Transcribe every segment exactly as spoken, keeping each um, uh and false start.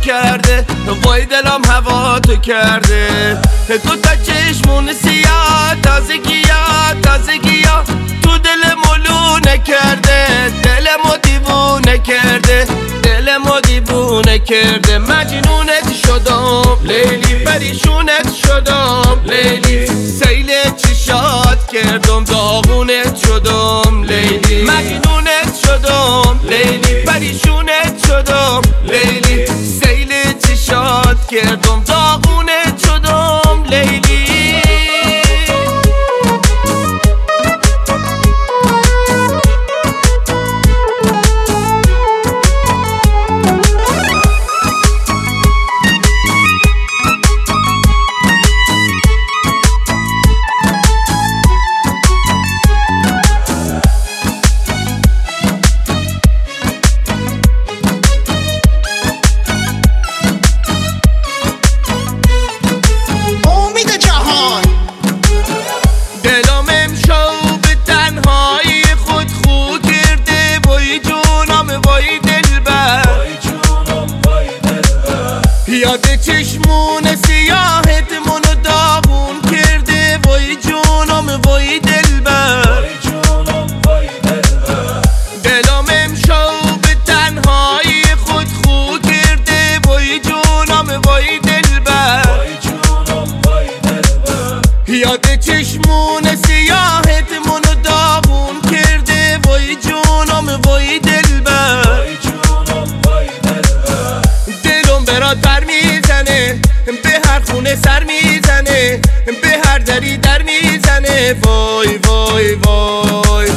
کرده، وای دلم هوا تو کرده. دو تا چشمون سیاه، تازگی‌ها تازگی‌ها تو دل ملونه کرده، دلمو دیوونه کرده، دلمو دیوونه کرده. مجنونت شدم لیلی، پریشونت شدم لیلی، سیل چشات کردم داغونت شدم لیلی. مجنونت شدم لیلی، پریشونت شدم لیلی، سیل چشات کردم داغونت شدم لیلی. یاد چشمون سیاهت منو داغون کرده، وای جونم وای دلبر، دلم امشب به تنهایی خود خو کرده، وای جونم وای دلبر. یاد چشمون سیاهت منو داغون کرده، وای جونم وای دلبر. برات میزنه، به هر خونه سر میزنه، به هر دری در میزنه، وای وای وای.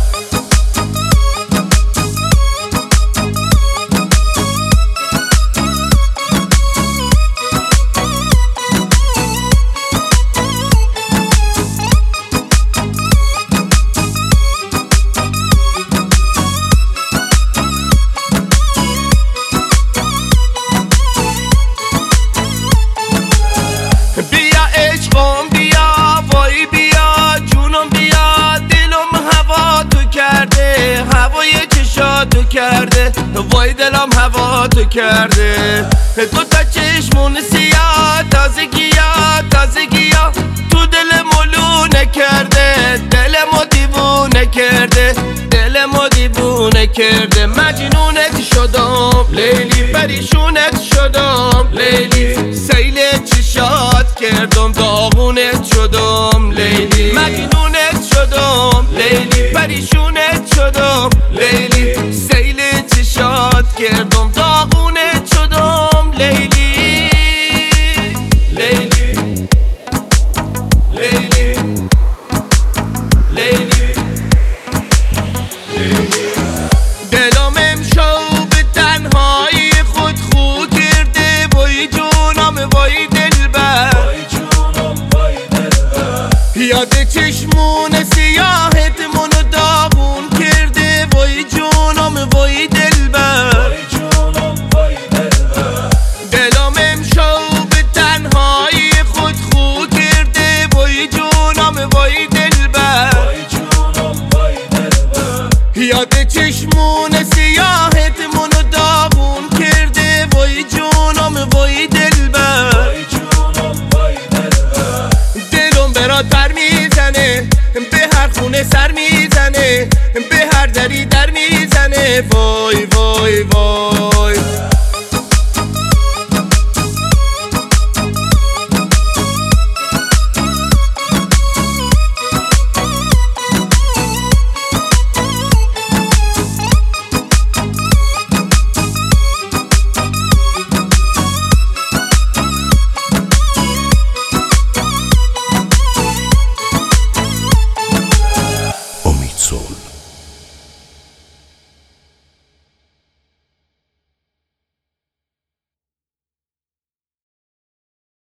بیا عشقم بیا، وای بیا جونم بیا، دلم هوا تو کرده، هوای چشاتو کرده، وای دلم هوا تو کرده. دو تا چشمون سیاه، تازگی‌ها تازگی‌ها تو دل ملونه کرده، دلمو دیوونه کرده، دلمو دیوونه کرده. مجنونت شدم لیلی، پریشونت شدم لیلی، سیل چشات کردم داغونت شدم لیلی. مجنونت شدم لیلی، پریشونت شدم لیلی، سیل چشات کردم داغونت شدم لیلی. لیلی لیلی لیلی لیلی. دلم امشب به تنهایی خود خو کرده، وای جونم وای دلبر، یاد چشمون سیاهت منو داغون کرده، وای جونم وای دلبر. دلم امشب به تنهایی خود خو کرده، وای جونم وای دلبر. یاد چشمون سیاهت منو داغون کرده، وای جونم وای دلبر. دلم برات میزنه، به هر خونه سر میزنه، به هر دری در میزنه، وای وای وای.